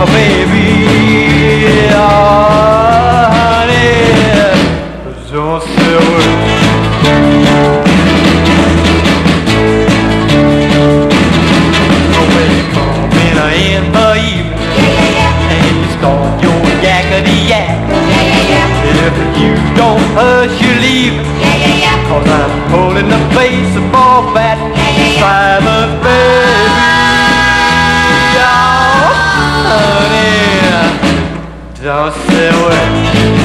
baby, oh, honey, don't say a word. When you come in the evening and you start your yakety-yak, if you don't hush, you leave, 'cause I'm pulling the baseball bat, silent baby, oh, honey, don't say a word.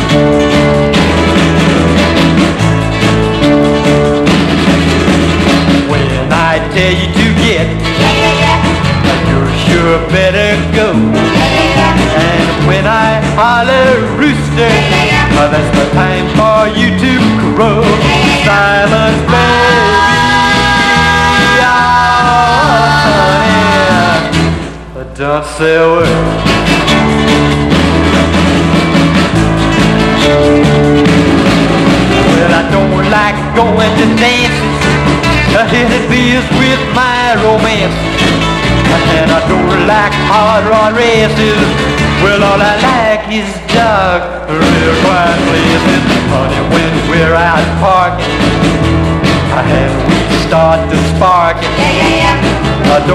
When I tell you to get, you're sure better go. And when I holler rooster, that's the time for you to crow. Silent baby, oh, honey, don't say a word. Well, I don't like going to dances, it beers with my romance, and I don't like hard rod races. Well, all I like is dark, real quiet places. Honey, when we're out parking and we start to spark, I don't